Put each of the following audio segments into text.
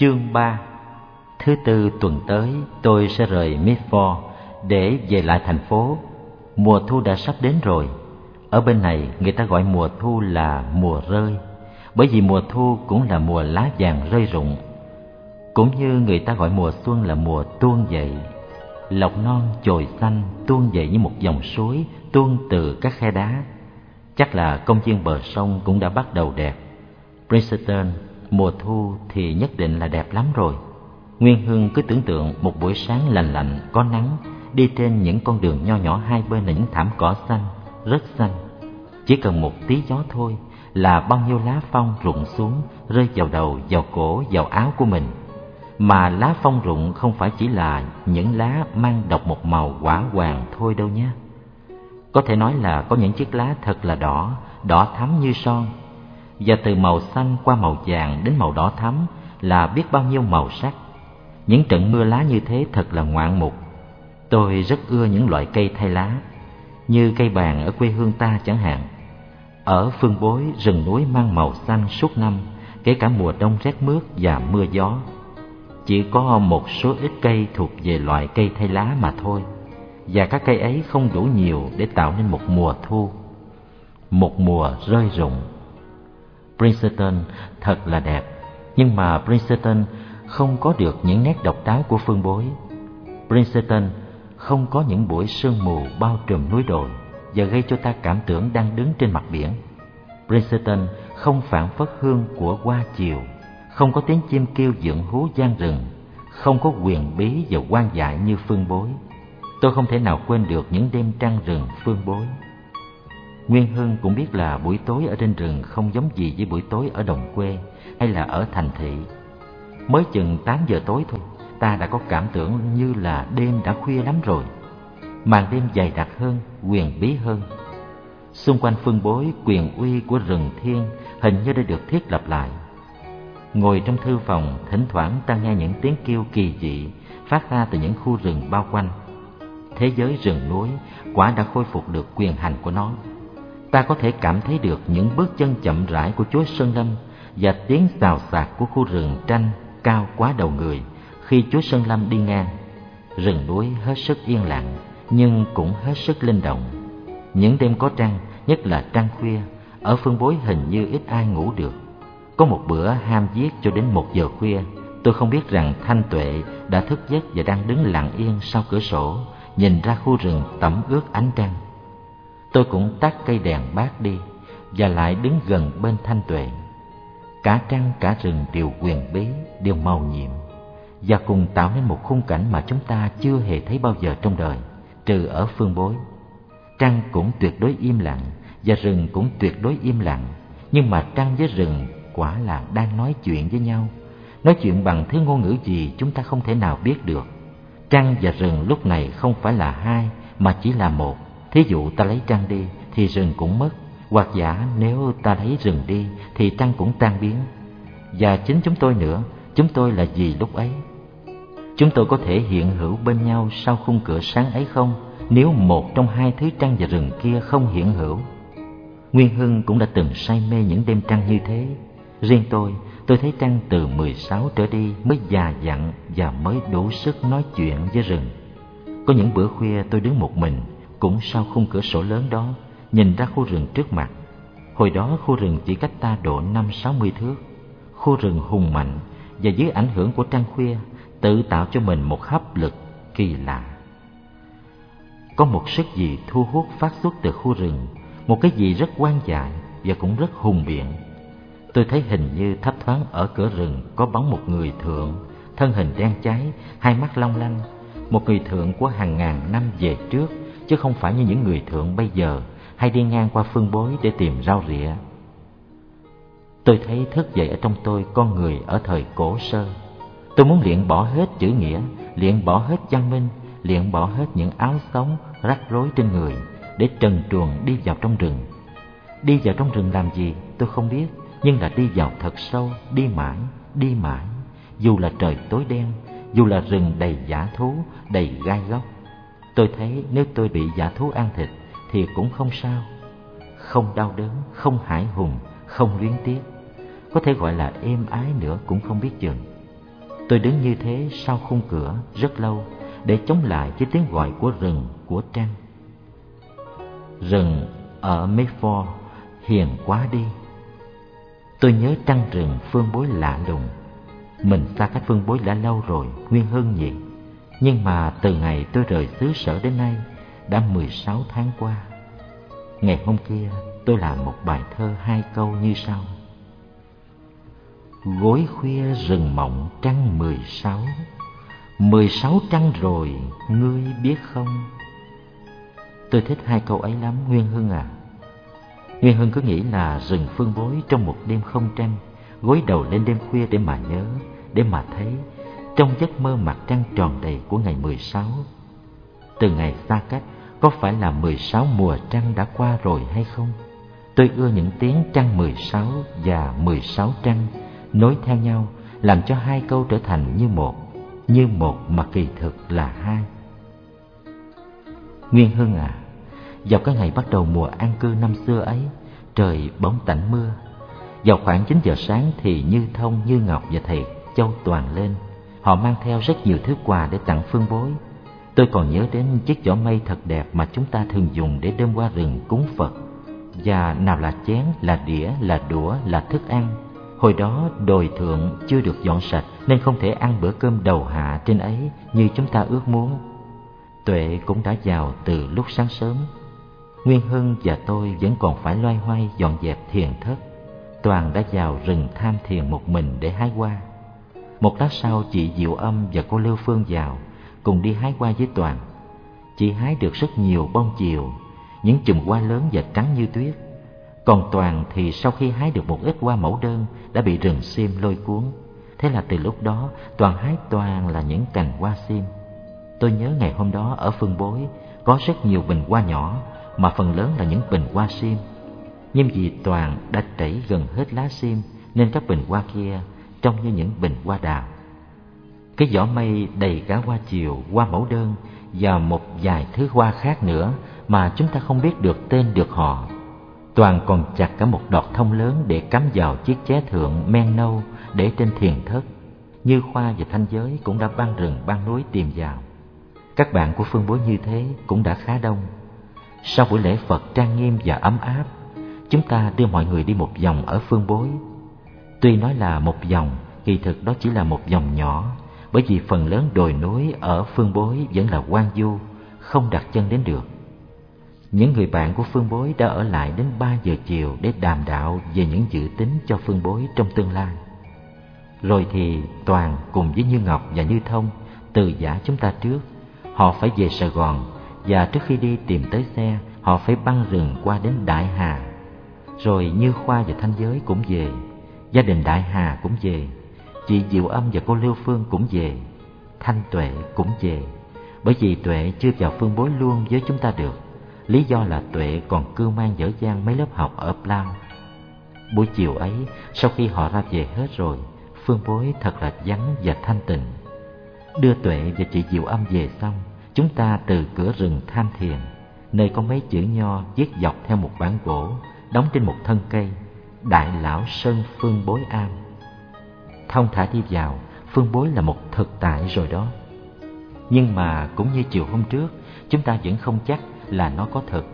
Chương 3. Thứ Tư tuần tới tôi sẽ rời Milford để về lại thành phố. Mùa thu đã sắp đến rồi. Ở bên này người ta gọi mùa thu là mùa rơi, bởi vì mùa thu cũng là mùa lá vàng rơi rụng. Cũng như người ta gọi mùa xuân là mùa tuôn dậy. Lộc non chồi xanh tuôn dậy như một dòng suối tuôn từ các khe đá. Chắc là công viên bờ sông cũng đã bắt đầu đẹp. Princeton mùa thu thì nhất định là đẹp lắm rồi. Nguyên Hưng cứ tưởng tượng một buổi sáng lành lạnh có nắng, đi trên những con đường nho nhỏ hai bên là những thảm cỏ xanh, rất xanh. Chỉ cần một tí gió thôi là bao nhiêu lá phong rụng xuống, rơi vào đầu, vào cổ, vào áo của mình. Mà lá phong rụng không phải chỉ là những lá mang độc một màu hỏa hoàng thôi đâu nhé. Có thể nói là có những chiếc lá thật là đỏ, đỏ thắm như son. Và từ màu xanh qua màu vàng đến màu đỏ thắm là biết bao nhiêu màu sắc. Những trận mưa lá như thế thật là ngoạn mục. Tôi rất ưa những loại cây thay lá, như cây bàng ở quê hương ta chẳng hạn. Ở Phương Bối, rừng núi mang màu xanh suốt năm, kể cả mùa đông rét mướt và mưa gió. Chỉ có một số ít cây thuộc về loại cây thay lá mà thôi, và các cây ấy không đủ nhiều để tạo nên một mùa thu, một mùa rơi rụng. Princeton thật là đẹp, nhưng mà Princeton không có được những nét độc đáo của Phương Bối. Princeton không có những buổi sương mù bao trùm núi đồi và gây cho ta cảm tưởng đang đứng trên mặt biển. Princeton không phảng phất hương của hoa chiều, không có tiếng chim kêu dựng hú gian rừng, không có huyền bí và hoang dại như Phương Bối. Tôi không thể nào quên được những đêm trăng rừng Phương Bối. Nguyên Hưng cũng biết là buổi tối ở trên rừng không giống gì với buổi tối ở đồng quê hay là ở thành thị. Mới chừng 8 giờ tối thôi, ta đã có cảm tưởng như là đêm đã khuya lắm rồi. Màn đêm dày đặc hơn, huyền bí hơn. Xung quanh Phương Bối, quyền uy của rừng thiên hình như đã được thiết lập lại. Ngồi trong thư phòng, thỉnh thoảng ta nghe những tiếng kêu kỳ dị phát ra từ những khu rừng bao quanh. Thế giới rừng núi quả đã khôi phục được quyền hành của nó. Ta có thể cảm thấy được những bước chân chậm rãi của Chúa Sơn Lâm và tiếng xào xạc của khu rừng tranh cao quá đầu người khi Chúa Sơn Lâm đi ngang. Rừng núi hết sức yên lặng nhưng cũng hết sức linh động. Những đêm có trăng, nhất là trăng khuya, ở Phương Bối hình như ít ai ngủ được. Có một bữa ham viết cho đến 1 giờ khuya, tôi không biết rằng Thanh Tuệ đã thức giấc và đang đứng lặng yên sau cửa sổ, nhìn ra khu rừng tẩm ướt ánh trăng. Tôi cũng tắt cây đèn bát đi và lại đứng gần bên Thanh Tuệ. Cả trăng cả rừng đều huyền bí, đều màu nhiệm, và cùng tạo nên một khung cảnh mà chúng ta chưa hề thấy bao giờ trong đời, trừ ở Phương Bối. Trăng cũng tuyệt đối im lặng và rừng cũng tuyệt đối im lặng, nhưng mà trăng với rừng quả là đang nói chuyện với nhau, nói chuyện bằng thứ ngôn ngữ gì chúng ta không thể nào biết được. Trăng và rừng lúc này không phải là hai mà chỉ là một. Thí dụ ta lấy trăng đi thì rừng cũng mất, hoặc giả nếu ta lấy rừng đi thì trăng cũng tan biến. Và chính chúng tôi nữa, chúng tôi là gì lúc ấy? Chúng tôi có thể hiện hữu bên nhau sau khung cửa sáng ấy không, nếu một trong hai thứ trăng và rừng kia không hiện hữu? Nguyên Hưng cũng đã từng say mê những đêm trăng như thế. Riêng tôi thấy trăng từ 16 trở đi mới già dặn và mới đủ sức nói chuyện với rừng. Có những bữa khuya tôi đứng một mình, cũng sau khung cửa sổ lớn đó, nhìn ra khu rừng trước mặt. Hồi đó khu rừng chỉ cách ta độ 50-60 thước. Khu rừng hùng mạnh và dưới ảnh hưởng của trăng khuya tự tạo cho mình một hấp lực kỳ lạ. Có một sức gì thu hút phát xuất từ khu rừng, một cái gì rất hoang dại và cũng rất hùng biện. Tôi thấy hình như thấp thoáng ở cửa rừng có bóng một người thượng, thân hình đen cháy, hai mắt long lanh, một người thượng của hàng ngàn năm về trước, chứ không phải như những người thượng bây giờ hay đi ngang qua Phương Bối để tìm rau rịa. Tôi thấy thức dậy ở trong tôi con người ở thời cổ sơ. Tôi muốn luyện bỏ hết chữ nghĩa, luyện bỏ hết văn minh, luyện bỏ hết những áo sống rắc rối trên người để trần truồng đi vào trong rừng. Đi vào trong rừng làm gì tôi không biết, nhưng là đi vào thật sâu, đi mãi, dù là trời tối đen, dù là rừng đầy dã thú, đầy gai góc. Tôi thấy nếu tôi bị dã thú ăn thịt thì cũng không sao, không đau đớn, không hãi hùng, không luyến tiếc, có thể gọi là êm ái nữa cũng không biết chừng. Tôi đứng như thế sau khung cửa rất lâu để chống lại với tiếng gọi của rừng, của trăng. Rừng ở Mayford hiền quá đi. Tôi nhớ trăng rừng Phương Bối lạ lùng. Mình xa cách Phương Bối đã lâu rồi, Nguyên Hưng nhỉ? Nhưng mà từ ngày tôi rời xứ sở đến nay đã 16 tháng qua. Ngày hôm kia tôi làm một bài thơ 2 câu như sau: Gối khuya rừng mộng trăng 16, 16 trăng rồi ngươi biết không? Tôi thích 2 câu ấy lắm Nguyên Hưng à. Nguyên Hưng cứ nghĩ là rừng Phương Bối trong một đêm không trăng, gối đầu lên đêm khuya để mà nhớ, để mà thấy, trong giấc mơ mặt trăng tròn đầy của ngày 16. Từ ngày xa cách, có phải là 16 mùa trăng đã qua rồi hay không? Tôi ưa những tiếng trăng 16 và 16 trăng nối theo nhau, làm cho 2 câu trở thành như một mà kỳ thực là 2. Nguyên Hưng à, vào cái ngày bắt đầu mùa an cư năm xưa ấy, trời bỗng tạnh mưa. Vào khoảng 9 giờ sáng thì Như Thông, Như Ngọc và thầy Châu Toàn lên. Họ mang theo rất nhiều thứ quà để tặng Phương Bối. Tôi còn nhớ đến chiếc giỏ mây thật đẹp mà chúng ta thường dùng để đem qua rừng cúng Phật. Và nào là chén, là đĩa, là đũa, là thức ăn. Hồi đó đồi thượng chưa được dọn sạch nên không thể ăn bữa cơm đầu hạ trên ấy như chúng ta ước muốn. Tuệ cũng đã vào từ lúc sáng sớm. Nguyên Hưng và tôi vẫn còn phải loay hoay dọn dẹp thiền thất. Toàn đã vào rừng tham thiền một mình để hái hoa. Một lát sau chị Diệu Âm và cô Lưu Phương vào cùng đi hái hoa với Toàn. Chị hái được rất nhiều bông chiều, những chùm hoa lớn và trắng như tuyết. Còn Toàn thì sau khi hái được một ít hoa mẫu đơn đã bị rừng sim lôi cuốn. Thế là từ lúc đó Toàn hái toàn là những cành hoa sim. Tôi nhớ ngày hôm đó ở Phương Bối có rất nhiều bình hoa nhỏ, mà phần lớn là những bình hoa sim. Nhưng vì Toàn đã trẩy gần hết lá sim nên các bình hoa kia trông như những bình hoa đào. Cái giỏ mây đầy cả hoa chiều, hoa mẫu đơn và một vài thứ hoa khác nữa mà chúng ta không biết được tên được họ. Toàn còn chặt cả một đọt thông lớn để cắm vào chiếc ché thượng men nâu để trên thiền thất. Như Khoa và Thanh Giới cũng đã băng rừng băng núi tìm vào. Các bạn của Phương Bối như thế cũng đã khá đông. Sau buổi lễ Phật trang nghiêm và ấm áp, chúng ta đưa mọi người đi một vòng ở Phương Bối. Tuy nói là một vòng, kỳ thực đó chỉ là một vòng nhỏ, bởi vì phần lớn đồi núi ở Phương Bối vẫn là hoang vu, không đặt chân đến được. Những người bạn của Phương Bối đã ở lại đến 3 giờ chiều để đàm đạo về những dự tính cho Phương Bối trong tương lai. Rồi thì Toàn cùng với Như Ngọc và Như Thông từ giã chúng ta trước. Họ phải về Sài Gòn, và trước khi đi tìm tới xe, họ phải băng rừng qua đến Đại Hà. Rồi Như Khoa và Thanh Giới cũng về, gia đình Đại Hà cũng về, chị Diệu Âm và cô Lưu Phương cũng về, Thanh Tuệ cũng về. Bởi vì Tuệ chưa vào Phương Bối luôn với chúng ta được. Lý do là Tuệ còn cưu mang dở dang mấy lớp học ở Plau. Buổi chiều ấy, sau khi họ ra về hết rồi, Phương Bối thật là vắng và thanh tịnh. Đưa Tuệ và chị Diệu Âm về xong, chúng ta từ cửa rừng tham thiền, nơi có mấy chữ nho viết dọc theo một bản gỗ đóng trên một thân cây: Đại Lão Sơn Phương Bối Am. Thong thả đi vào, Phương Bối là một thực tại rồi đó. Nhưng mà cũng như chiều hôm trước, chúng ta vẫn không chắc là nó có thật.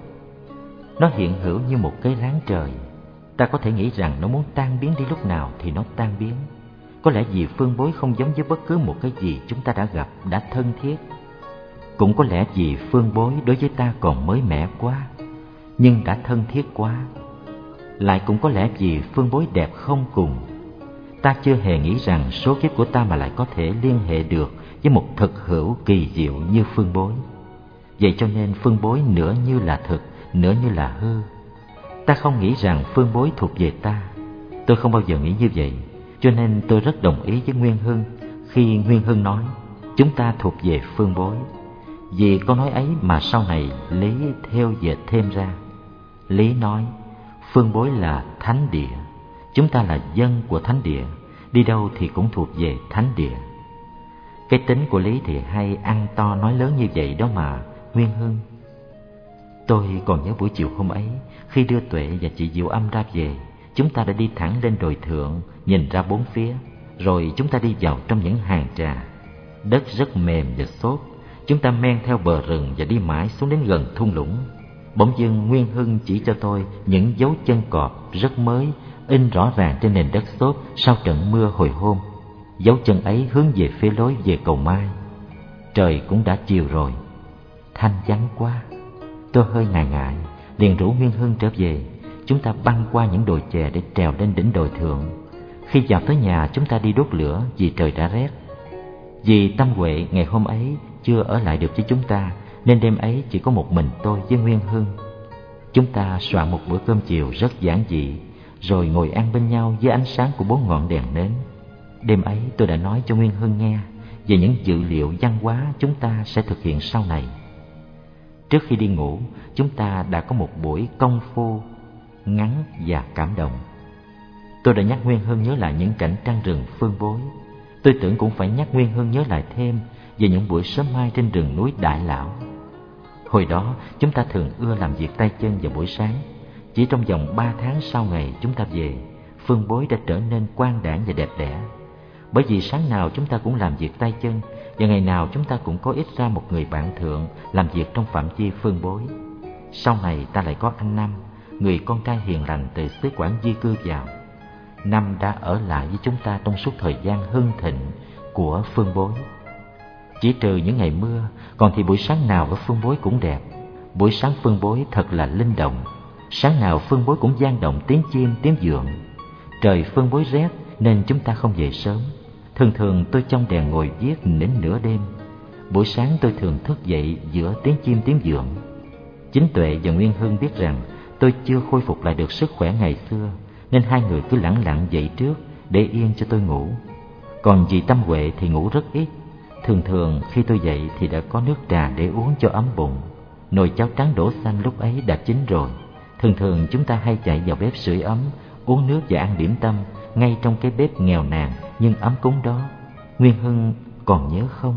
Nó hiện hữu như một cái ráng trời. Ta có thể nghĩ rằng nó muốn tan biến đi lúc nào thì nó tan biến. Có lẽ vì Phương Bối không giống với bất cứ một cái gì chúng ta đã gặp, đã thân thiết. Cũng có lẽ vì Phương Bối đối với ta còn mới mẻ quá, nhưng đã thân thiết quá. Lại cũng có lẽ vì Phương Bối đẹp không cùng. Ta chưa hề nghĩ rằng số kiếp của ta mà lại có thể liên hệ được với một thực hữu kỳ diệu như Phương Bối. Vậy cho nên Phương Bối nửa như là thực, nửa như là hư. Ta không nghĩ rằng Phương Bối thuộc về ta. Tôi không bao giờ nghĩ như vậy. Cho nên tôi rất đồng ý với Nguyên Hưng khi Nguyên Hưng nói chúng ta thuộc về Phương Bối. Vì câu nói ấy mà sau này Lý theo dệt thêm ra. Lý nói Phương Bối là thánh địa, chúng ta là dân của thánh địa, đi đâu thì cũng thuộc về thánh địa. Cái tính của Lý thì hay ăn to nói lớn như vậy đó mà Nguyên Hưng. Tôi còn nhớ buổi chiều hôm ấy, khi đưa Tuệ và chị Diệu Âm ra về, chúng ta đã đi thẳng lên đồi thượng, nhìn ra bốn phía. Rồi chúng ta đi vào trong những hàng trà. Đất rất mềm và xốp. Chúng ta men theo bờ rừng và đi mãi xuống đến gần thung lũng. Bỗng dưng Nguyên Hưng chỉ cho tôi những dấu chân cọp rất mới, in rõ ràng trên nền đất xốp sau trận mưa hồi hôm. Dấu chân ấy hướng về phía lối về cầu Mai. Trời cũng đã chiều rồi, thanh vắng quá. Tôi hơi ngại ngại, liền rủ Nguyên Hưng trở về. Chúng ta băng qua những đồi chè để trèo lên đỉnh đồi thượng. Khi vào tới nhà, chúng ta đi đốt lửa vì trời đã rét. Vì Tâm Huệ ngày hôm ấy chưa ở lại được với chúng ta, nên đêm ấy chỉ có một mình tôi với Nguyên Hưng. Chúng ta soạn một bữa cơm chiều rất giản dị, rồi ngồi ăn bên nhau dưới ánh sáng của 4 ngọn đèn nến. Đêm ấy tôi đã nói cho Nguyên Hưng nghe về những dự liệu văn hóa chúng ta sẽ thực hiện sau này. Trước khi đi ngủ, chúng ta đã có một buổi công phu ngắn và cảm động. Tôi đã nhắc Nguyên Hưng nhớ lại những cảnh trăng rừng Phương Bối. Tôi tưởng cũng phải nhắc Nguyên Hưng nhớ lại thêm về những buổi sớm mai trên rừng núi Đại Lão. Hồi đó chúng ta thường ưa làm việc tay chân vào buổi sáng. Chỉ trong vòng 3 tháng sau ngày chúng ta về, Phương Bối đã trở nên quang đãng và đẹp đẽ. Bởi vì sáng nào chúng ta cũng làm việc tay chân, và ngày nào chúng ta cũng có ít ra một người bạn thượng làm việc trong phạm vi Phương Bối. Sau này ta lại có anh Năm, người con trai hiền lành từ xứ Quảng di cư vào. Năm đã ở lại với chúng ta trong suốt thời gian hưng thịnh của Phương Bối. Chỉ trừ những ngày mưa, còn thì buổi sáng nào ở Phương Bối cũng đẹp. Buổi sáng Phương Bối thật là linh động. Sáng nào Phương Bối cũng vang động tiếng chim, tiếng vượn. Trời Phương Bối rét nên chúng ta không về sớm. Thường thường tôi trong đèn ngồi viết đến nửa đêm. Buổi sáng tôi thường thức dậy giữa tiếng chim, tiếng vượn. Chính Tuệ và Nguyên Hưng biết rằng tôi chưa khôi phục lại được sức khỏe ngày xưa, nên hai người cứ lẳng lặng dậy trước để yên cho tôi ngủ. Còn dì Tâm Huệ thì ngủ rất ít. Thường thường khi tôi dậy thì đã có nước trà để uống cho ấm bụng. Nồi cháo trắng đổ xanh lúc ấy đã chín rồi. Thường thường chúng ta hay chạy vào bếp sưởi ấm, uống nước và ăn điểm tâm ngay trong cái bếp nghèo nàn nhưng ấm cúng đó. Nguyên Hưng còn nhớ không?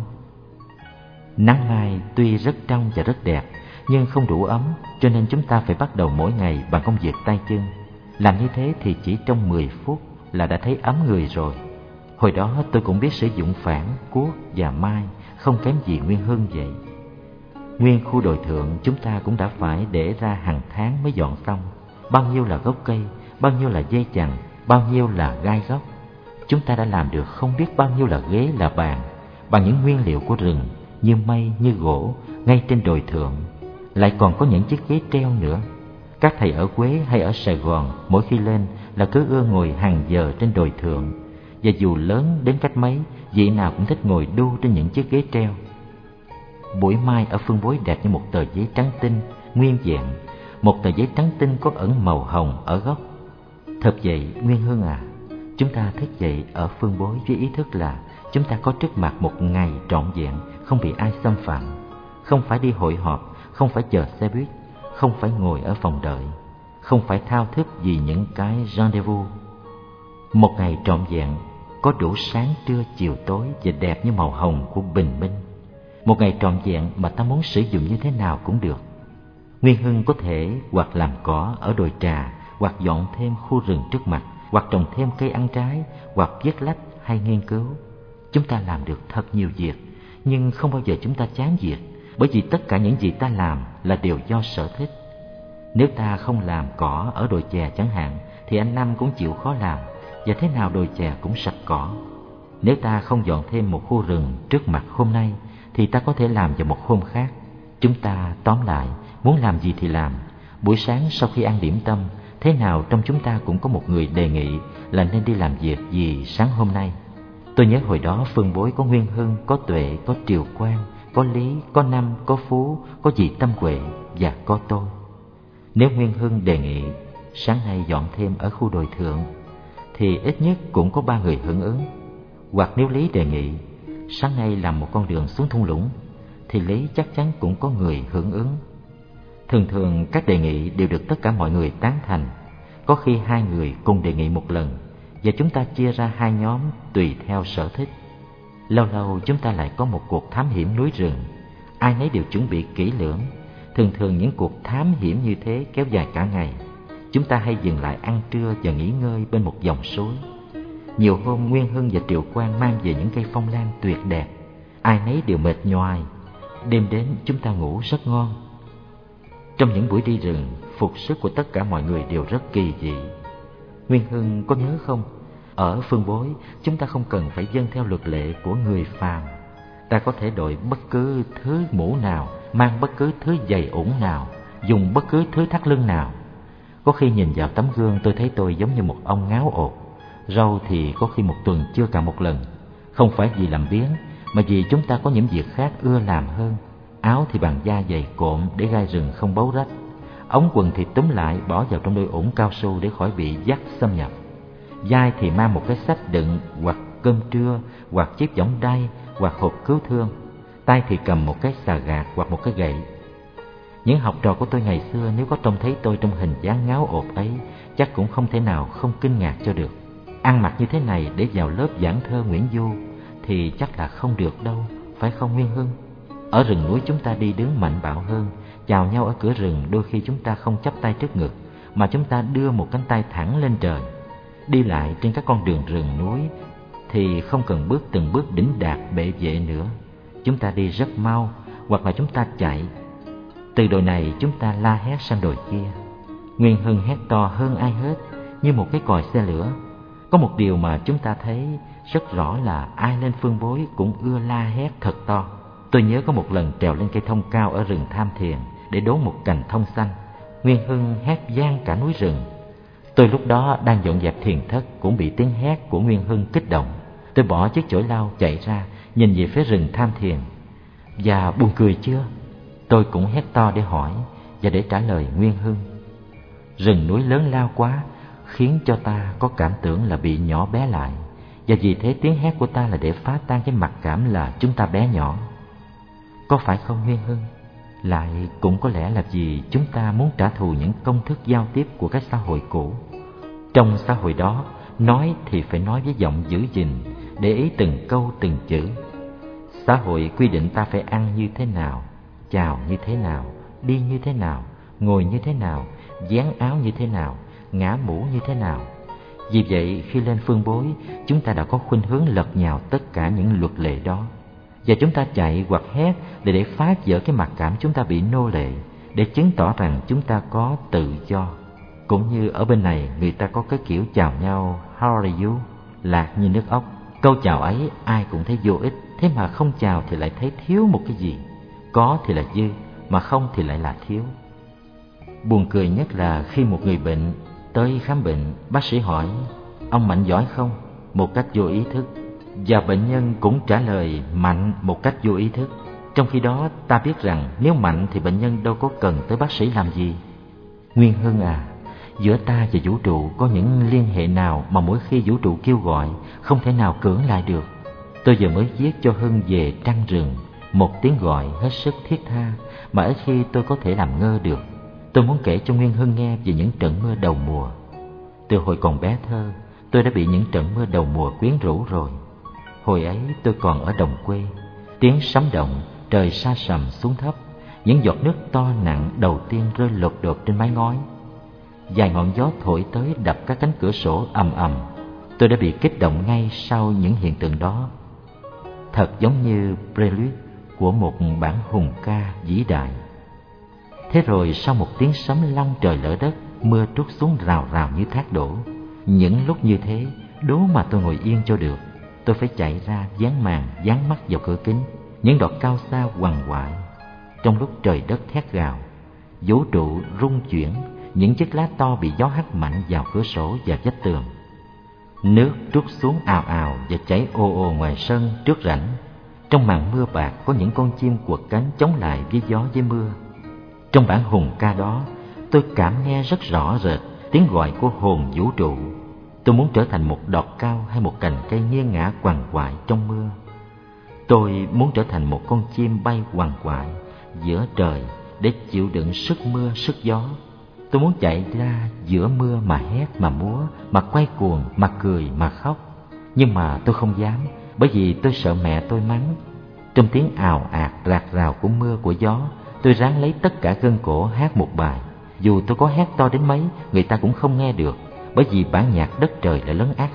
Nắng mai tuy rất trong và rất đẹp, nhưng không đủ ấm, cho nên chúng ta phải bắt đầu mỗi ngày bằng công việc tay chân. Làm như thế thì chỉ trong 10 phút là đã thấy ấm người rồi. Hồi đó tôi cũng biết sử dụng phản, cuốc và mai, không kém gì Nguyên Hưng vậy. Nguyên khu đồi thượng chúng ta cũng đã phải để ra hàng tháng mới dọn xong. Bao nhiêu là gốc cây, bao nhiêu là dây chằng, bao nhiêu là gai góc. Chúng ta đã làm được không biết bao nhiêu là ghế, là bàn, bằng những nguyên liệu của rừng, như mây, như gỗ, ngay trên đồi thượng. Lại còn có những chiếc ghế treo nữa. Các thầy ở Quế hay ở Sài Gòn mỗi khi lên là cứ ưa ngồi hàng giờ trên đồi thượng. Và dù lớn đến cách mấy, vị nào cũng thích ngồi đu trên những chiếc ghế treo. Buổi mai ở Phương Bối đẹp như một tờ giấy trắng tinh, nguyên vẹn. Một tờ giấy trắng tinh có ẩn màu hồng ở góc. Thật vậy Nguyên Hưng à, chúng ta thức dậy ở Phương Bối với ý thức là chúng ta có trước mặt một ngày trọn vẹn, không bị ai xâm phạm. Không phải đi hội họp, không phải chờ xe buýt, không phải ngồi ở phòng đợi, không phải thao thức vì những cái rendezvous. Một ngày trọn vẹn có đủ sáng, trưa, chiều, tối và đẹp như màu hồng của bình minh. Một ngày trọn vẹn mà ta muốn sử dụng như thế nào cũng được. Nguyên Hưng có thể hoặc làm cỏ ở đồi trà, hoặc dọn thêm khu rừng trước mặt, hoặc trồng thêm cây ăn trái, hoặc viết lách hay nghiên cứu. Chúng ta làm được thật nhiều việc, nhưng không bao giờ chúng ta chán việc, bởi vì tất cả những gì ta làm là đều do sở thích. Nếu ta không làm cỏ ở đồi chè chẳng hạn, thì anh Năm cũng chịu khó làm, và thế nào đồi chè cũng sạch cỏ. Nếu ta không dọn thêm một khu rừng trước mặt hôm nay, thì ta có thể làm vào một hôm khác. Chúng ta tóm lại, muốn làm gì thì làm. Buổi sáng sau khi ăn điểm tâm, thế nào trong chúng ta cũng có một người đề nghị là nên đi làm việc gì sáng hôm nay. Tôi nhớ hồi đó Phương Bối có Nguyên Hưng, có Tuệ, có Triều Quang, có Lý, có Năm, có Phú, có dì Tâm Huệ và có tôi. Nếu Nguyên Hưng đề nghị sáng nay dọn thêm ở khu đồi thượng, thì ít nhất cũng có 3 người hưởng ứng. Hoặc nếu Lý đề nghị sáng nay làm một con đường xuống thung lũng, thì Lý chắc chắn cũng có người hưởng ứng. Thường thường các đề nghị đều được tất cả mọi người tán thành. Có khi 2 người cùng đề nghị một lần, và chúng ta chia ra 2 nhóm tùy theo sở thích. Lâu lâu chúng ta lại có một cuộc thám hiểm núi rừng. Ai nấy đều chuẩn bị kỹ lưỡng. Thường thường những cuộc thám hiểm như thế kéo dài cả ngày. Chúng ta hay dừng lại ăn trưa và nghỉ ngơi bên một dòng suối. Nhiều hôm Nguyên Hưng và Triệu Quang mang về những cây phong lan tuyệt đẹp. Ai nấy đều mệt nhoài. Đêm đến chúng ta ngủ rất ngon. Trong những buổi đi rừng, phục sức của tất cả mọi người đều rất kỳ dị. Nguyên Hưng có nhớ không? Ở Phương Bối, chúng ta không cần phải vâng theo luật lệ của người phàm. Ta có thể đội bất cứ thứ mũ nào, mang bất cứ thứ giày ủng nào, dùng bất cứ thứ thắt lưng nào. Có khi nhìn vào tấm gương tôi thấy tôi giống như một ông ngáo ột. Râu thì có khi một tuần chưa cạo một lần. Không phải vì làm biếng, mà vì chúng ta có những việc khác ưa làm hơn. Áo thì bằng da dày cộm để gai rừng không bấu rách. Ống quần thì túm lại bỏ vào trong đôi ủng cao su để khỏi bị dắt xâm nhập. Vai thì mang một cái xách đựng hoặc cơm trưa, hoặc chiếc võng đay, hoặc hộp cứu thương. Tay thì cầm một cái xà gạt hoặc một cái gậy. Những học trò của tôi ngày xưa nếu có trông thấy tôi trong hình dáng ngáo ột ấy, chắc cũng không thể nào không kinh ngạc cho được. Ăn mặc như thế này để vào lớp giảng thơ Nguyễn Du thì chắc là không được đâu, phải không Nguyên Hưng? Ở rừng núi chúng ta đi đứng mạnh bạo hơn, chào nhau ở cửa rừng đôi khi chúng ta không chắp tay trước ngực, mà chúng ta đưa một cánh tay thẳng lên trời. Đi lại trên các con đường rừng núi thì không cần bước từng bước đỉnh đạt bệ vệ nữa. Chúng ta đi rất mau, hoặc là chúng ta chạy. Từ đồi này chúng ta la hét sang đồi kia. Nguyên Hưng hét to hơn ai hết, như một cái còi xe lửa. Có một điều mà chúng ta thấy rất rõ là ai lên Phương Bối cũng ưa la hét thật to. Tôi nhớ có một lần trèo lên cây thông cao ở rừng Tham Thiền để đốn một cành thông xanh. Nguyên Hưng hét vang cả núi rừng. Tôi lúc đó đang dọn dẹp thiền thất cũng bị tiếng hét của Nguyên Hưng kích động. Tôi bỏ chiếc chổi lau chạy ra, nhìn về phía rừng Tham Thiền. Và buồn cười chưa? Tôi cũng hét to để hỏi và để trả lời Nguyên Hưng. Rừng núi lớn lao quá, khiến cho ta có cảm tưởng là bị nhỏ bé lại, và vì thế tiếng hét của ta là để phá tan cái mặc cảm là chúng ta bé nhỏ. Có phải không Nguyên Hưng? Lại cũng có lẽ là vì chúng ta muốn trả thù những công thức giao tiếp của cái xã hội cũ. Trong xã hội đó, nói thì phải nói với giọng giữ gìn, để ý từng câu từng chữ. Xã hội quy định ta phải ăn như thế nào, chào như thế nào, đi như thế nào, ngồi như thế nào, dán áo như thế nào, ngã mũ như thế nào. Vì vậy khi lên Phương Bối, chúng ta đã có khuynh hướng lật nhào tất cả những luật lệ đó. Và chúng ta chạy hoặc hét để phá vỡ cái mặc cảm chúng ta bị nô lệ, để chứng tỏ rằng chúng ta có tự do. Cũng như ở bên này người ta có cái kiểu chào nhau How are you? Lạc như nước ốc. Câu chào ấy ai cũng thấy vô ích, thế mà không chào thì lại thấy thiếu một cái gì. Có thì là dư, mà không thì lại là thiếu. Buồn cười nhất là khi một người bệnh tới khám bệnh, bác sĩ hỏi ông mạnh giỏi không? Một cách vô ý thức. Và bệnh nhân cũng trả lời mạnh một cách vô ý thức. Trong khi đó ta biết rằng nếu mạnh thì bệnh nhân đâu có cần tới bác sĩ làm gì. Nguyên Hưng à, giữa ta và vũ trụ có những liên hệ nào mà mỗi khi vũ trụ kêu gọi không thể nào cưỡng lại được. Tôi vừa mới viết cho Hưng về trăng rừng, một tiếng gọi hết sức thiết tha mà ít khi tôi có thể làm ngơ được. Tôi muốn kể cho Nguyên Hưng nghe về những trận mưa đầu mùa. Từ hồi còn bé thơ, tôi đã bị những trận mưa đầu mùa quyến rũ rồi. Hồi ấy tôi còn ở đồng quê, tiếng sấm động, trời sa sầm xuống thấp, những giọt nước to nặng đầu tiên rơi lột đột trên mái ngói. Vài ngọn gió thổi tới đập các cánh cửa sổ ầm ầm. Tôi đã bị kích động ngay sau những hiện tượng đó. Thật giống như prelude của một bản hùng ca vĩ đại. Thế rồi sau một tiếng sấm long trời lở đất, mưa trút xuống rào rào như thác đổ. Những lúc như thế, đố mà tôi ngồi yên cho được. Tôi phải chạy ra dán màn, dán mắt vào cửa kính. Những đọt cao xa quằn quại. Trong lúc trời đất thét gào, vũ trụ rung chuyển, những chiếc lá to bị gió hắt mạnh vào cửa sổ và vách tường. Nước trút xuống ào ào và chảy ồ ồ ngoài sân trước rãnh. Trong màn mưa bạc có những con chim quật cánh chống lại với gió với mưa. Trong bản hùng ca đó, tôi cảm nghe rất rõ rệt tiếng gọi của hồn vũ trụ. Tôi muốn trở thành một đọt cao hay một cành cây nghiêng ngả quằn quại trong mưa. Tôi muốn trở thành một con chim bay quằn quại giữa trời để chịu đựng sức mưa, sức gió. Tôi muốn chạy ra giữa mưa mà hét, mà múa, mà quay cuồng, mà cười, mà khóc. Nhưng mà tôi không dám, bởi vì tôi sợ mẹ tôi mắng. Trong tiếng ào ạt rạc rào của mưa, của gió, tôi ráng lấy tất cả gân cổ hát một bài. Dù tôi có hét to đến mấy, người ta cũng không nghe được, bởi vì bản nhạc đất trời đã lấn át hết.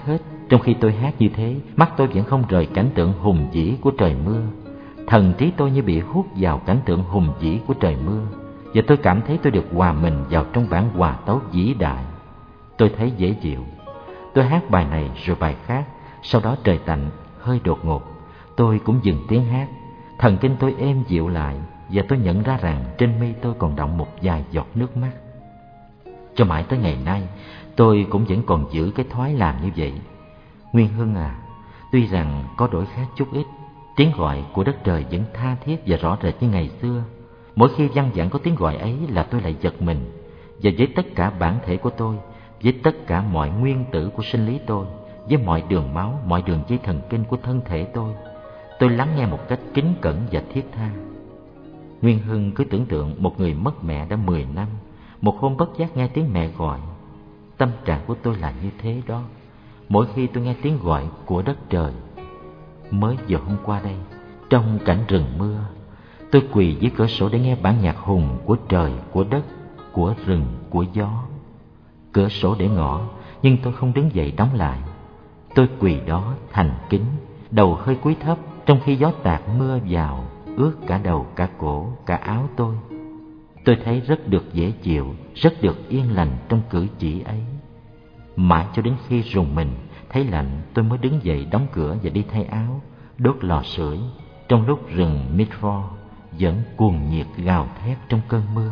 Trong khi tôi hát như thế, mắt tôi vẫn không rời cảnh tượng hùng vĩ của trời mưa. Thần trí tôi như bị hút vào cảnh tượng hùng vĩ của trời mưa, và tôi cảm thấy tôi được hòa mình vào trong bản hòa tấu vĩ đại. Tôi thấy dễ chịu. Tôi hát bài này rồi bài khác. Sau đó trời tạnh, hơi đột ngột, tôi cũng dừng tiếng hát. Thần kinh tôi êm dịu lại, và tôi nhận ra rằng trên mi tôi còn đọng một vài giọt nước mắt. Cho mãi tới ngày nay, tôi cũng vẫn còn giữ cái thói làm như vậy. Nguyên Hưng à, tuy rằng có đổi khác chút ít, tiếng gọi của đất trời vẫn tha thiết và rõ rệt như ngày xưa. Mỗi khi văng vẳng có tiếng gọi ấy là tôi lại giật mình, và với tất cả bản thể của tôi, với tất cả mọi nguyên tử của sinh lý tôi, với mọi đường máu, mọi đường dây thần kinh của thân thể tôi lắng nghe một cách kính cẩn và thiết tha. Nguyên Hưng cứ tưởng tượng một người mất mẹ đã 10 năm, một hôm bất giác nghe tiếng mẹ gọi. Tâm trạng của tôi là như thế đó. Mỗi khi tôi nghe tiếng gọi của đất trời. Mới giờ hôm qua đây, trong cảnh rừng mưa, tôi quỳ dưới cửa sổ để nghe bản nhạc hùng của trời, của đất, của rừng, của gió. Cửa sổ để ngỏ, nhưng tôi không đứng dậy đóng lại. Tôi quỳ đó thành kính, đầu hơi cúi thấp, trong khi gió tạt mưa vào, ướt cả đầu, cả cổ, cả áo tôi. Tôi thấy rất được dễ chịu, rất được yên lành trong cử chỉ ấy. Mãi cho đến khi rùng mình, thấy lạnh, tôi mới đứng dậy đóng cửa và đi thay áo, đốt lò sưởi, trong lúc rừng Midford vẫn cuồng nhiệt gào thét trong cơn mưa.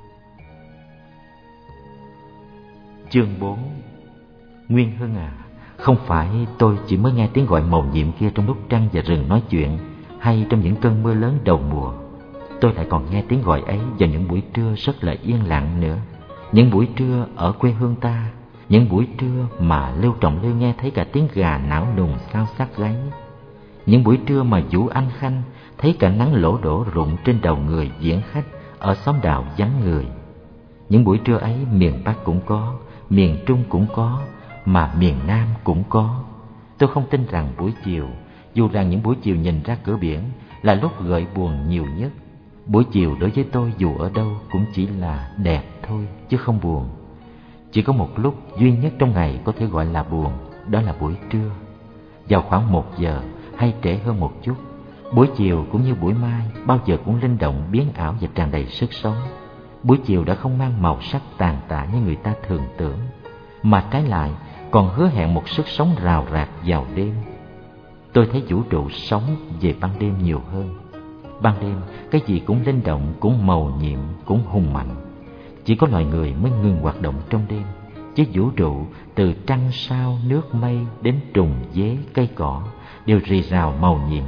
Chương 4. Nguyên Hưng à, không phải tôi chỉ mới nghe tiếng gọi mầu nhiệm kia trong lúc trăng và rừng nói chuyện, hay trong những cơn mưa lớn đầu mùa. Tôi lại còn nghe tiếng gọi ấy vào những buổi trưa rất là yên lặng nữa. Những buổi trưa ở quê hương ta, những buổi trưa mà Lưu Trọng Lưu nghe thấy cả tiếng gà nảo nùng xao xát gáy. Những buổi trưa mà Vũ Anh Khanh thấy cả nắng lổ đổ rụng trên đầu người diễn khách ở xóm đào vắng người. Những buổi trưa ấy miền Bắc cũng có, miền Trung cũng có, mà miền Nam cũng có. Tôi không tin rằng buổi chiều, dù rằng những buổi chiều nhìn ra cửa biển là lúc gợi buồn nhiều nhất. Buổi chiều đối với tôi dù ở đâu cũng chỉ là đẹp thôi, chứ không buồn. Chỉ có một lúc duy nhất trong ngày có thể gọi là buồn, đó là buổi trưa. Vào khoảng 1 giờ hay trễ hơn một chút, buổi chiều cũng như buổi mai bao giờ cũng linh động, biến ảo và tràn đầy sức sống. Buổi chiều đã không mang màu sắc tàn tạ như người ta thường tưởng, mà trái lại còn hứa hẹn một sức sống rào rạt vào đêm. Tôi thấy vũ trụ sống về ban đêm nhiều hơn. Ban đêm cái gì cũng linh động, cũng mầu nhiệm, cũng hùng mạnh. Chỉ có loài người mới ngừng hoạt động trong đêm, chứ vũ trụ từ trăng sao, nước mây đến trùng dế, cây cỏ đều rì rào mầu nhiệm.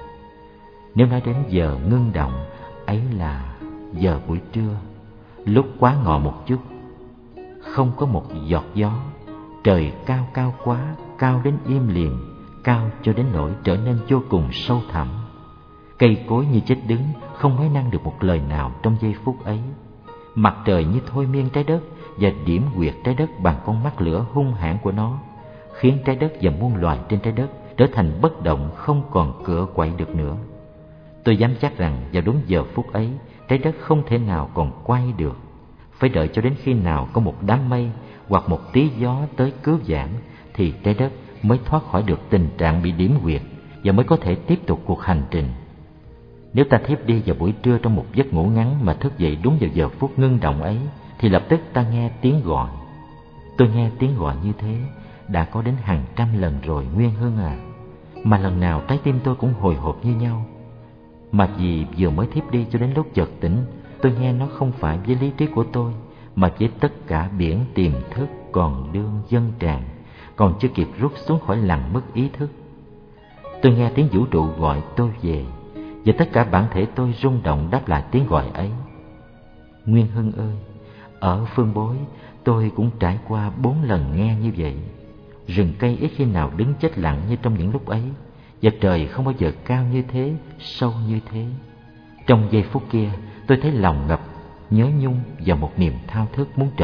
Nếu nói đến giờ ngưng động, ấy là giờ buổi trưa, lúc quá ngọ một chút, không có một giọt gió, trời cao cao quá, cao đến im lìm, cao cho đến nỗi trở nên vô cùng sâu thẳm. Cây cối như chết đứng, không nói năng được một lời nào trong giây phút ấy. Mặt trời như thôi miên trái đất và điểm quyệt trái đất bằng con mắt lửa hung hãn của nó, khiến trái đất và muôn loài trên trái đất trở thành bất động, không còn cựa quậy được nữa. Tôi dám chắc rằng vào đúng giờ phút ấy, trái đất không thể nào còn quay được. Phải đợi cho đến khi nào có một đám mây hoặc một tí gió tới cứu vãn, thì trái đất mới thoát khỏi được tình trạng bị điểm quyệt và mới có thể tiếp tục cuộc hành trình. Nếu ta thiếp đi vào buổi trưa trong một giấc ngủ ngắn mà thức dậy đúng vào giờ phút ngưng động ấy, thì lập tức ta nghe tiếng gọi. Tôi nghe tiếng gọi như thế đã có đến hàng trăm lần rồi, Nguyên Hưng à, mà lần nào trái tim tôi cũng hồi hộp như nhau. Mà vì vừa mới thiếp đi cho đến lúc chợt tỉnh, tôi nghe nó không phải với lý trí của tôi, mà với tất cả biển tiềm thức còn đương dâng tràn, còn chưa kịp rút xuống khỏi lằn mất ý thức. Tôi nghe tiếng vũ trụ gọi tôi về, và tất cả bản thể tôi rung động đáp lại tiếng gọi ấy. Nguyên Hưng ơi, ở Phương Bối tôi cũng trải qua 4 lần nghe như vậy. Rừng cây ít khi nào đứng chết lặng như trong những lúc ấy, và trời không bao giờ cao như thế, sâu như thế. Trong giây phút kia, tôi thấy lòng ngập nhớ nhung và một niềm thao thức muốn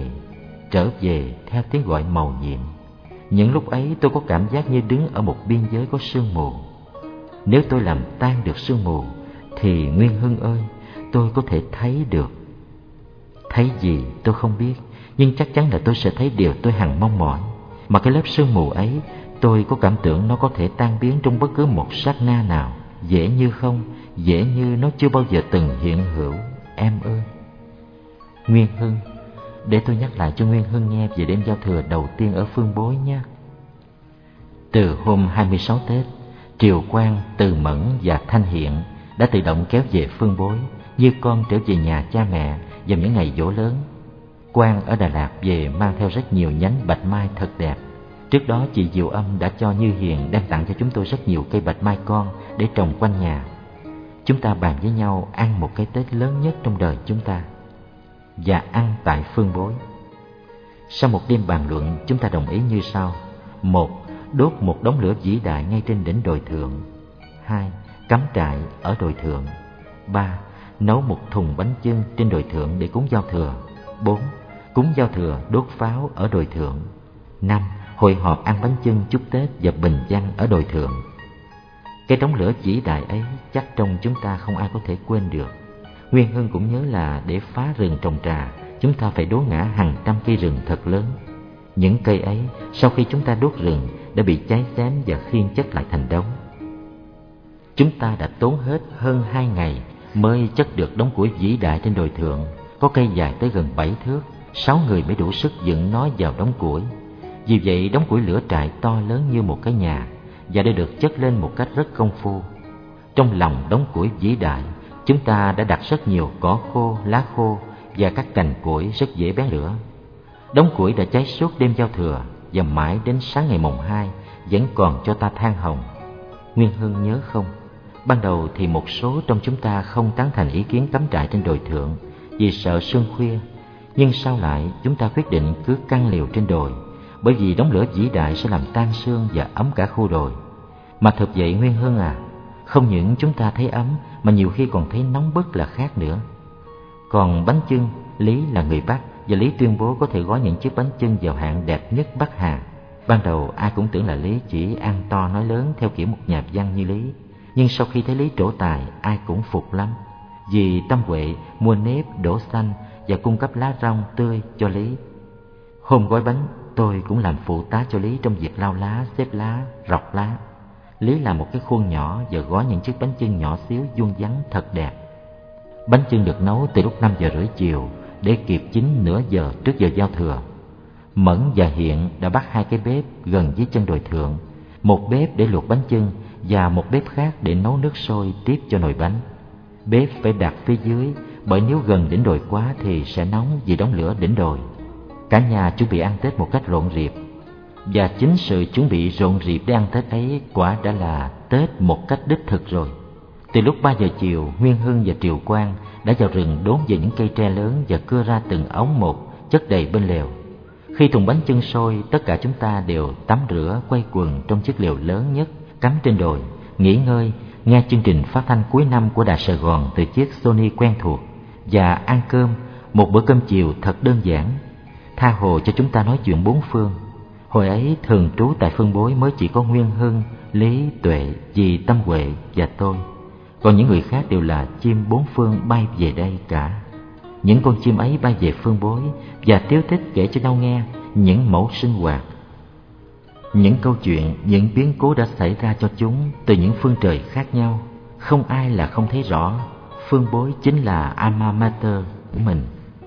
trở về theo tiếng gọi mầu nhiệm. Những lúc ấy tôi có cảm giác như đứng ở một biên giới có sương mù. Nếu tôi làm tan được sương mù, thì Nguyên Hưng ơi, tôi có thể thấy được. Thấy gì tôi không biết, nhưng chắc chắn là tôi sẽ thấy điều tôi hằng mong mỏi. Mà cái lớp sương mù ấy tôi có cảm tưởng nó có thể tan biến trong bất cứ một sát na nào, dễ như không, dễ như nó chưa bao giờ từng hiện hữu, em ơi. Nguyên Hưng, để tôi nhắc lại cho Nguyên Hưng nghe về đêm giao thừa đầu tiên ở Phương Bối nhé. Từ hôm 26 Tết, Triều Quang, Từ Mẫn và Thanh Hiện đã tự động kéo về Phương Bối như con trở về nhà cha mẹ vào những ngày giỗ lớn. Quang ở Đà Lạt về mang theo rất nhiều nhánh bạch mai thật đẹp. Trước đó chị Diệu Âm đã cho Như Hiền đem tặng cho chúng tôi rất nhiều cây bạch mai con để trồng quanh nhà. Chúng ta bàn với nhau ăn một cái Tết lớn nhất trong đời chúng ta, và ăn tại Phương Bối. Sau một đêm bàn luận, chúng ta đồng ý như sau: 1. Đốt một đống lửa vĩ đại ngay trên đỉnh đồi thượng. 2. Cắm trại ở đồi thượng. 3. Nấu một thùng bánh chưng trên đồi thượng để cúng giao thừa. 4. Cúng giao thừa đốt pháo ở đồi thượng. 5. Hội họp ăn bánh chưng chúc Tết và bình văn ở đồi thượng. Cái đống lửa vĩ đại ấy chắc trong chúng ta không ai có thể quên được. Nguyên Hưng cũng nhớ là để phá rừng trồng trà, chúng ta phải đốn ngã hàng trăm cây rừng thật lớn. Những cây ấy, sau khi chúng ta đốt rừng, đã bị cháy xém và khiên chất lại thành đống. Chúng ta đã tốn hết hơn 2 ngày mới chất được đống củi vĩ đại trên đồi thượng. Có cây dài tới gần 7 thước, 6 người mới đủ sức dựng nó vào đống củi. Vì vậy, đống củi lửa trại to lớn như một cái nhà và đã được chất lên một cách rất công phu. Trong lòng đống củi vĩ đại, chúng ta đã đặt rất nhiều cỏ khô, lá khô và các cành củi rất dễ bén lửa. Đống củi đã cháy suốt đêm giao thừa và mãi đến sáng ngày mùng 2 vẫn còn cho ta than hồng. Nguyên Hưng nhớ không? Ban đầu thì một số trong chúng ta không tán thành ý kiến cắm trại trên đồi thượng vì sợ sương khuya, nhưng sau lại chúng ta quyết định cứ căn lều trên đồi, bởi vì đống lửa vĩ đại sẽ làm tan sương và ấm cả khu đồi. Mà thực vậy Nguyên Hưng à, không những chúng ta thấy ấm mà nhiều khi còn thấy nóng bức là khác nữa. Còn bánh chưng, Lý là người Bắc và Lý tuyên bố có thể gói những chiếc bánh chưng vào hạng đẹp nhất Bắc Hà. Ban đầu ai cũng tưởng là Lý chỉ ăn to nói lớn theo kiểu một nhà văn như Lý, nhưng sau khi thấy Lý trổ tài, ai cũng phục lắm. Vì Tâm Huệ mua nếp, đỗ xanh và cung cấp lá rong tươi cho Lý. Hôm gói bánh, tôi cũng làm phụ tá cho Lý trong việc lau lá, xếp lá, rọc lá. Lý làm một cái khuôn nhỏ và gói những chiếc bánh chưng nhỏ xíu vuông vắn thật đẹp. Bánh chưng được nấu từ lúc 5 giờ rưỡi chiều để kịp chín nửa giờ trước giờ giao thừa. Mẫn và Hiện đã bắt 2 cái bếp gần dưới chân đồi thượng, một bếp để luộc bánh chưng và một bếp khác để nấu nước sôi tiếp cho nồi bánh. Bếp phải đặt phía dưới, bởi nếu gần đỉnh đồi quá thì sẽ nóng vì đống lửa đỉnh đồi. Cả nhà chuẩn bị ăn Tết một cách rộn rịp, và chính sự chuẩn bị rộn rịp để ăn Tết ấy quả đã là Tết một cách đích thực rồi. Từ lúc 3 giờ chiều, Nguyên Hưng và Triều Quang đã vào rừng đốn về những cây tre lớn và cưa ra từng ống một, chất đầy bên lều. Khi thùng bánh chưng sôi, tất cả chúng ta đều tắm rửa quây quần trong chiếc lều lớn nhất cắm trên đồi, nghỉ ngơi, nghe chương trình phát thanh cuối năm của Đài Sài Gòn từ chiếc Sony quen thuộc, và ăn cơm, một bữa cơm chiều thật đơn giản, tha hồ cho chúng ta nói chuyện bốn phương. Hồi ấy thường trú tại Phương Bối mới chỉ có Nguyên Hưng, Lý, Tuệ, dì Tâm Huệ và tôi. Còn những người khác đều là chim bốn phương bay về đây cả. Những con chim ấy bay về Phương Bối và tíu tích kể cho nhau nghe những mẫu sinh hoạt, những câu chuyện, những biến cố đã xảy ra cho chúng từ những phương trời khác nhau. Không ai là không thấy rõ Phương Bối chính là alma mater của mình.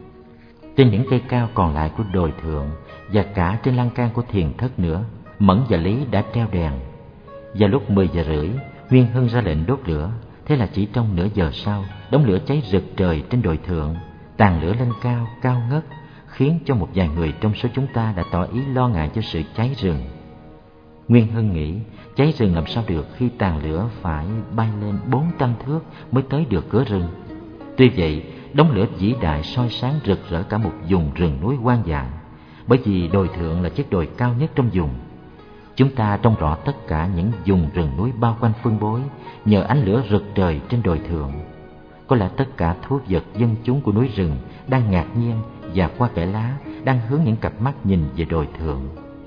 Trên những cây cao còn lại của đồi thượng và cả trên lan can của thiền thất nữa, Mẫn và Lý đã treo đèn. Và lúc 10 giờ rưỡi, Nguyên Hưng ra lệnh đốt lửa. Thế là chỉ trong nửa giờ sau, đống lửa cháy rực trời trên đồi thượng, tàn lửa lên cao, cao ngất, khiến cho một vài người trong số chúng ta đã tỏ ý lo ngại cho sự cháy rừng. Nguyên Hưng nghĩ cháy rừng làm sao được khi tàn lửa phải bay lên 400 thước mới tới được cửa rừng. Tuy vậy, đống lửa vĩ đại soi sáng rực rỡ cả một vùng rừng núi hoang dại, bởi vì đồi thượng là chiếc đồi cao nhất trong vùng. Chúng ta trông rõ tất cả những vùng rừng núi bao quanh Phương Bối nhờ ánh lửa rực trời trên đồi thượng. Có lẽ tất cả thú vật dân chúng của núi rừng đang ngạc nhiên và qua kẽ lá đang hướng những cặp mắt nhìn về đồi thượng.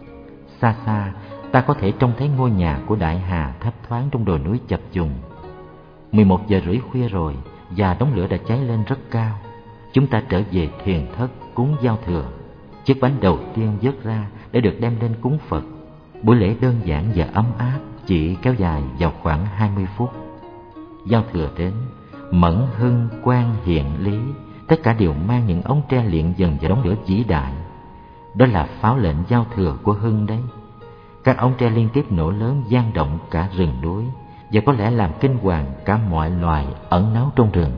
Xa xa, ta có thể trông thấy ngôi nhà của Đại Hà thấp thoáng trong đồi núi chập trùng. 11 giờ rưỡi khuya rồi và đống lửa đã cháy lên rất cao. Chúng ta trở về thiền thất cúng giao thừa. Chiếc bánh đầu tiên vớt ra để được đem lên cúng Phật. Buổi lễ đơn giản và ấm áp chỉ kéo dài vào khoảng 20 phút. Giao thừa đến, Mẫn, Hưng, Quang, Hiện, Lý, tất cả đều mang những ống tre liệng dần vào đống lửa vĩ đại. Đó là pháo lệnh giao thừa của Hưng đấy. Các ống tre liên tiếp nổ lớn vang động cả rừng núi, và có lẽ làm kinh hoàng cả mọi loài ẩn náu trong rừng.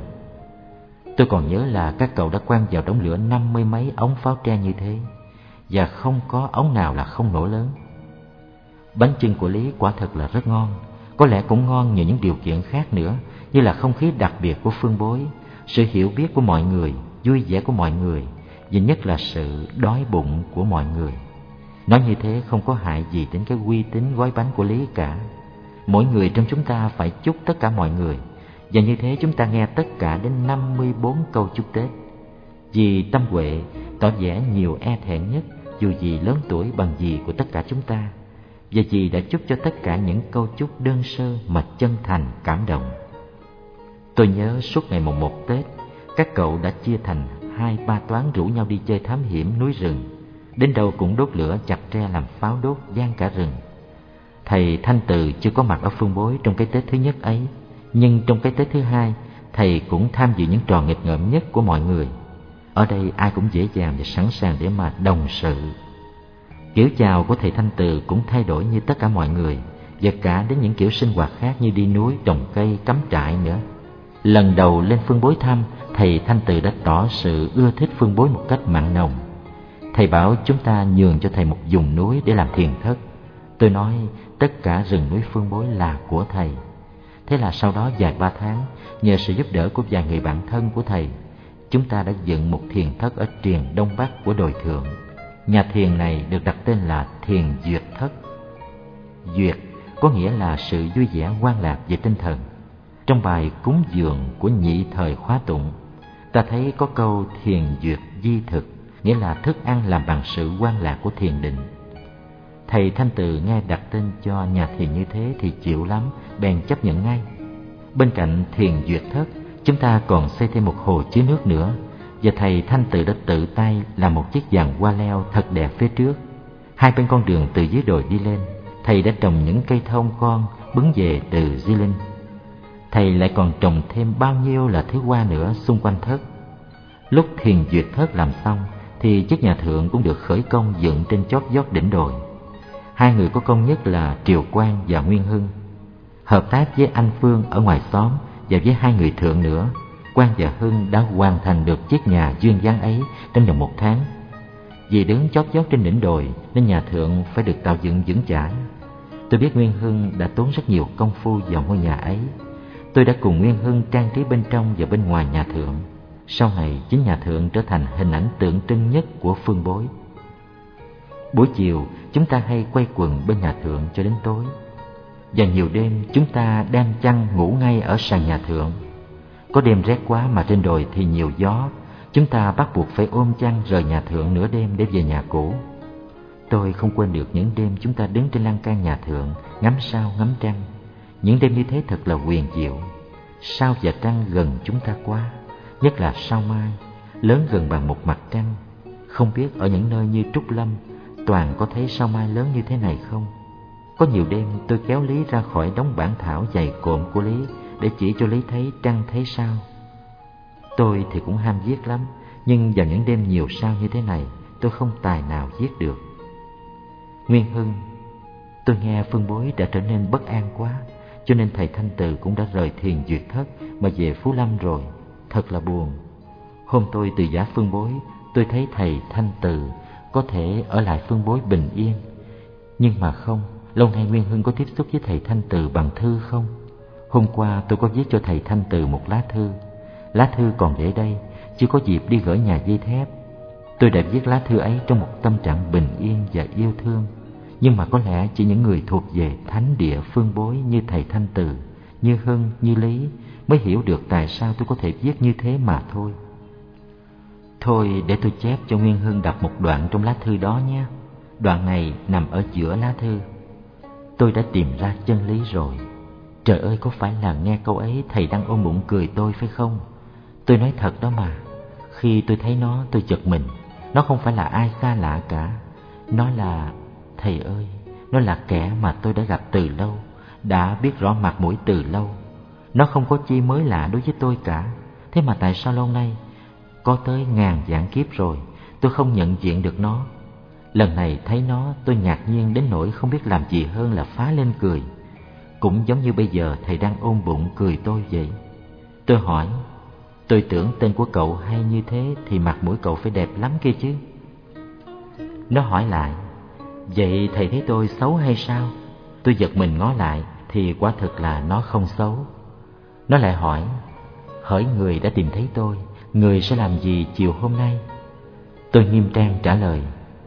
Tôi còn nhớ là các cậu đã quăng vào đống lửa 50 mấy ống pháo tre như thế, và không có ống nào là không nổ lớn. Bánh chưng của Lý quả thật là rất ngon, có lẽ cũng ngon nhờ những điều kiện khác nữa, như là không khí đặc biệt của Phương Bối, sự hiểu biết của mọi người, vui vẻ của mọi người, và nhất là sự đói bụng của mọi người. Nói như thế không có hại gì đến cái uy tín gói bánh của Lý cả. Mỗi người trong chúng ta phải chúc tất cả mọi người, và như thế chúng ta nghe tất cả đến 54 câu chúc Tết. Vì Tâm Huệ tỏ vẻ nhiều e thẹn nhất, dù gì lớn tuổi bằng dì của tất cả chúng ta, và dì đã chúc cho tất cả những câu chúc đơn sơ mà chân thành cảm động. Tôi nhớ suốt ngày mùng 1 Tết, các cậu đã chia thành 2-3 toán rủ nhau đi chơi thám hiểm núi rừng. Đến đâu cũng đốt lửa chặt tre làm pháo đốt vang cả rừng. Thầy Thanh Từ chưa có mặt ở Phương Bối trong cái Tết thứ nhất ấy, nhưng trong cái Tết thứ hai, thầy cũng tham dự những trò nghịch ngợm nhất của mọi người. Ở đây ai cũng dễ dàng và sẵn sàng để mà đồng sự. Kiểu chào của thầy Thanh Từ cũng thay đổi như tất cả mọi người, và cả đến những kiểu sinh hoạt khác như đi núi, trồng cây, cắm trại nữa. Lần đầu lên Phương Bối thăm, thầy Thanh Từ đã tỏ sự ưa thích Phương Bối một cách mặn nồng. Thầy bảo chúng ta nhường cho thầy một vùng núi để làm thiền thất. Tôi nói tất cả rừng núi Phương Bối là của thầy. Thế là sau đó vài 3 tháng, nhờ sự giúp đỡ của vài người bạn thân của thầy, chúng ta đã dựng một thiền thất ở triền Đông Bắc của đồi thượng. Nhà thiền này được đặt tên là Thiền Duyệt Thất. Duyệt có nghĩa là sự vui vẻ hoan lạc về tinh thần. Trong bài cúng dường của nhị thời khóa tụng, ta thấy có câu thiền duyệt di thực, nghĩa là thức ăn làm bằng sự hoan lạc của thiền định. Thầy Thanh Từ nghe đặt tên cho nhà thiền như thế thì chịu lắm, bèn chấp nhận ngay. Bên cạnh Thiền Duyệt Thất, chúng ta còn xây thêm một hồ chứa nước nữa, và thầy Thanh Từ đã tự tay làm một chiếc giàn hoa leo thật đẹp phía trước. Hai bên con đường từ dưới đồi đi lên, thầy đã trồng những cây thông con bứng về từ Di Linh. Thầy lại còn trồng thêm bao nhiêu là thứ hoa nữa xung quanh thất. Lúc Thiền Duyệt Thất làm xong thì chiếc nhà thượng cũng được khởi công dựng trên chót vót đỉnh đồi. Hai người có công nhất là Triều Quang và Nguyên Hưng. Hợp tác với anh Phương ở ngoài xóm và với hai người thượng nữa, Quang và Hưng đã hoàn thành được chiếc nhà duyên dáng ấy trong vòng 1 tháng. Vì đứng chót vót trên đỉnh đồi nên nhà thượng phải được tạo dựng vững chãi. Tôi biết Nguyên Hưng đã tốn rất nhiều công phu vào ngôi nhà ấy. Tôi đã cùng Nguyên Hưng trang trí bên trong và bên ngoài nhà thượng. Sau này chính nhà thượng trở thành hình ảnh tượng trưng nhất của Phương Bối. Buổi chiều chúng ta hay quay quần bên nhà thượng cho đến tối, và nhiều đêm chúng ta đem chăn ngủ ngay ở sàn nhà thượng. Có đêm rét quá mà trên đồi thì nhiều gió, chúng ta bắt buộc phải ôm chăn rời nhà thượng nửa đêm để về nhà cũ. Tôi không quên được những đêm chúng ta đứng trên lan can nhà thượng ngắm sao ngắm trăng. Những đêm như thế thật là huyền diệu. Sao và trăng gần chúng ta quá, nhất là sao mai, lớn gần bằng một mặt trăng. Không biết ở những nơi như Trúc Lâm, Toàn có thấy sao mai lớn như thế này không? Có nhiều đêm tôi kéo Lý ra khỏi đống bản thảo dày cộm của Lý để chỉ cho Lý thấy trăng thấy sao. Tôi thì cũng ham viết lắm, nhưng vào những đêm nhiều sao như thế này, tôi không tài nào viết được. Nguyên Hưng, tôi nghe Phương Bối đã trở nên bất an quá, cho nên thầy Thanh Từ cũng đã rời Thiền Duyệt Thất mà về Phú Lâm rồi. Thật là buồn. Hôm tôi từ giả Phương Bối, tôi thấy thầy Thanh Từ có thể ở lại Phương Bối bình yên. Nhưng mà không, lâu nay Nguyên Hưng có tiếp xúc với thầy Thanh Từ bằng thư không? Hôm qua tôi có viết cho thầy Thanh Từ một lá thư. Lá thư còn để đây, chưa có dịp đi gửi nhà dây thép. Tôi đã viết lá thư ấy trong một tâm trạng bình yên và yêu thương. Nhưng mà có lẽ chỉ những người thuộc về thánh địa Phương Bối như thầy Thanh Từ, như Hưng, như Lý mới hiểu được tại sao tôi có thể viết như thế mà thôi. Thôi để tôi chép cho Nguyên Hưng đọc một đoạn trong lá thư đó nhé. Đoạn này nằm ở giữa lá thư. Tôi đã tìm ra chân lý rồi. Trời ơi, có phải là nghe câu ấy thầy đang ôm bụng cười tôi phải không? Tôi nói thật đó mà. Khi tôi thấy nó tôi giật mình. Nó không phải là ai xa lạ cả. Nó là... Thầy ơi, Nó là kẻ mà tôi đã gặp từ lâu, đã biết rõ mặt mũi từ lâu. Nó không có chi mới lạ đối với tôi cả. Thế mà tại sao lâu nay, có tới ngàn vạn kiếp rồi, tôi không nhận diện được nó? Lần này thấy nó, tôi ngạc nhiên đến nỗi không biết làm gì hơn là phá lên cười. Cũng giống như bây giờ thầy đang ôm bụng cười tôi vậy. Tôi hỏi, tôi tưởng tên của cậu hay như thế thì mặt mũi cậu phải đẹp lắm kia chứ. Nó hỏi lại, vậy thầy thấy tôi xấu hay sao? Tôi giật mình ngó lại thì quả thực là nó không xấu. Nó lại hỏi, hỡi người đã tìm thấy tôi, người sẽ làm gì chiều hôm nay? Tôi nghiêm trang trả lời,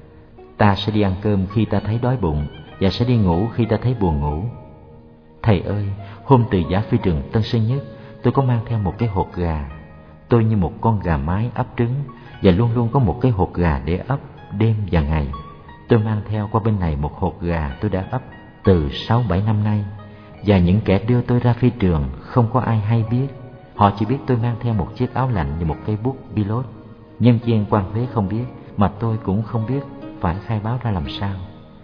ta sẽ đi ăn cơm khi ta thấy đói bụng, và sẽ đi ngủ khi ta thấy buồn ngủ. Thầy ơi, hôm từ Giả Phi Trường Tân Sơn Nhất, tôi có mang theo một cái hột gà. Tôi như một con gà mái ấp trứng, và luôn luôn có một cái hột gà để ấp đêm và ngày. Tôi mang theo qua bên này một hột gà tôi đã ấp từ 6-7 năm nay, và những kẻ đưa tôi ra phi trường không có ai hay biết. Họ chỉ biết tôi mang theo một chiếc áo lạnh và một cây bút pilot. Nhân viên quan thuế không biết, mà tôi cũng không biết phải khai báo ra làm sao.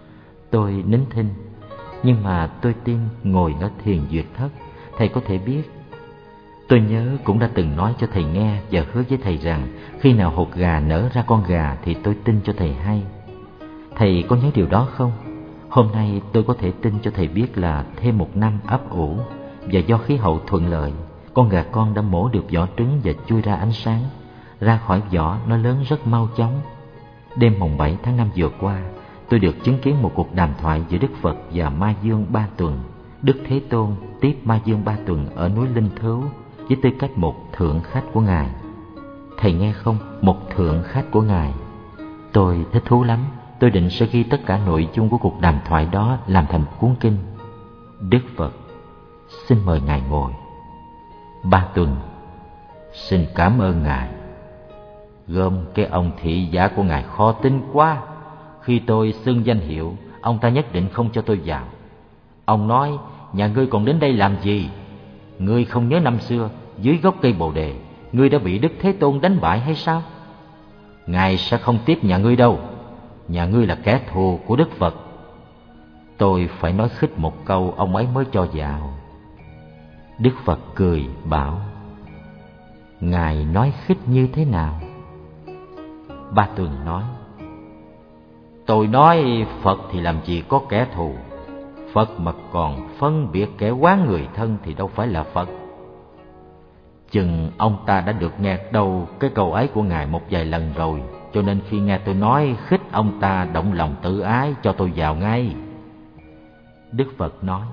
Tôi nín thinh, nhưng mà tôi tin ngồi ở thiền duyệt thất, thầy có thể biết. Tôi nhớ cũng đã từng nói cho thầy nghe và hứa với thầy rằng khi nào hột gà nở ra con gà thì tôi tin cho thầy hay. Thầy có nhớ điều đó không? Hôm nay tôi có thể tin cho thầy biết là thêm một năm ấp ủ, và do khí hậu thuận lợi, con gà con đã mổ được vỏ trứng và chui ra ánh sáng. Ra khỏi vỏ nó lớn rất mau chóng. Đêm mùng 7 tháng 5 vừa qua, tôi được chứng kiến một cuộc đàm thoại giữa Đức Phật và Ma Dương Ba Tuần. Đức Thế Tôn tiếp Ma Dương Ba Tuần ở núi Linh Thứu với tư cách một thượng khách của Ngài. Thầy nghe không? Một thượng khách của Ngài. Tôi thích thú lắm. Tôi định sẽ ghi tất cả nội dung của cuộc đàm thoại đó làm thành cuốn kinh. Đức Phật: xin mời Ngài ngồi. Ba Tuần: xin cảm ơn Ngài. Gom cái ông thị giả của Ngài khó tin quá. Khi tôi xưng danh hiệu, ông ta nhất định không cho tôi vào. Ông nói, nhà ngươi còn đến đây làm gì? Ngươi không nhớ năm xưa, dưới gốc cây bồ đề, ngươi đã bị Đức Thế Tôn đánh bại hay sao? Ngài sẽ không tiếp nhà ngươi đâu. Nhà ngươi là kẻ thù của Đức Phật. Tôi phải nói khích một câu, ông ấy mới cho vào. Đức Phật cười bảo, Ngài nói khích như thế nào? Ba Tuần nói, tôi nói Phật thì làm gì có kẻ thù. Phật mà còn phân biệt kẻ oán người thân thì đâu phải là Phật. Chừng ông ta đã được nghe đâu cái câu ấy của Ngài một vài lần rồi, cho nên khi nghe tôi nói khích ông ta động lòng tự ái cho tôi vào ngay. Đức Phật nói,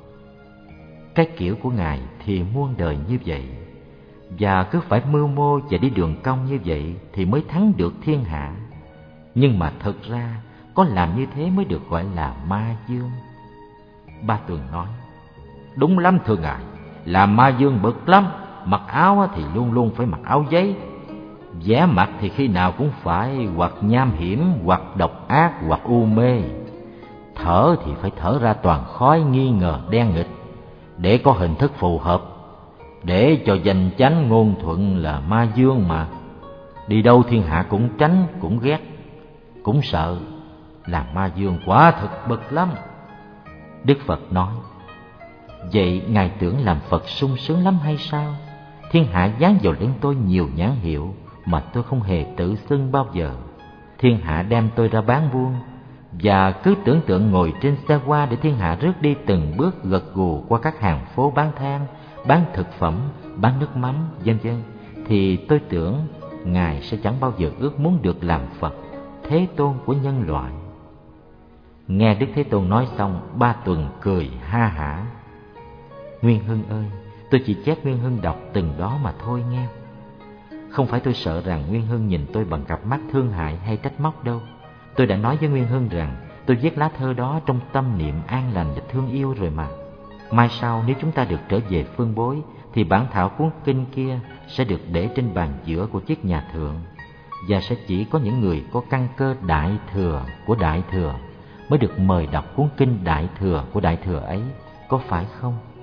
cái kiểu của Ngài thì muôn đời như vậy, và cứ phải mưu mô và đi đường cong như vậy thì mới thắng được thiên hạ. Nhưng mà thực ra có làm như thế mới được gọi là ma dương. Ba Tuần nói, đúng lắm thưa Ngài, là ma dương bực lắm. Mặc áo thì luôn luôn phải mặc áo giấy, vẻ mặt thì khi nào cũng phải hoặc nham hiểm, hoặc độc ác, hoặc u mê. Thở thì phải thở ra toàn khói nghi ngờ đen nghịch, để có hình thức phù hợp, để cho danh chánh ngôn thuận là ma dương mà. Đi đâu thiên hạ cũng tránh, cũng ghét, cũng sợ. Là ma dương quá thực bực lắm. Đức Phật nói, vậy Ngài tưởng làm Phật sung sướng lắm hay sao? Thiên hạ dán vào lên tôi nhiều nhãn hiệu mà tôi không hề tự xưng bao giờ. Thiên hạ đem tôi ra bán buôn, và cứ tưởng tượng ngồi trên xe hoa để thiên hạ rước đi từng bước gật gù qua các hàng phố bán than, bán thực phẩm, bán nước mắm, vân vân, thì tôi tưởng Ngài sẽ chẳng bao giờ ước muốn được làm Phật, Thế Tôn của nhân loại. Nghe Đức Thế Tôn nói xong, Ba Tuần cười ha hả. Nguyên Hưng ơi, tôi chỉ chép Nguyên Hưng đọc từng đó mà thôi nghe. Không phải tôi sợ rằng Nguyên Hưng nhìn tôi bằng cặp mắt thương hại hay trách móc đâu. Tôi đã nói với Nguyên Hưng rằng tôi viết lá thơ đó trong tâm niệm an lành và thương yêu rồi mà. Mai sau nếu chúng ta được trở về phương bối, thì bản thảo cuốn kinh kia sẽ được để trên bàn giữa của chiếc nhà thượng, và sẽ chỉ có những người có căn cơ đại thừa của đại thừa mới được mời đọc cuốn kinh đại thừa của đại thừa ấy, có phải không?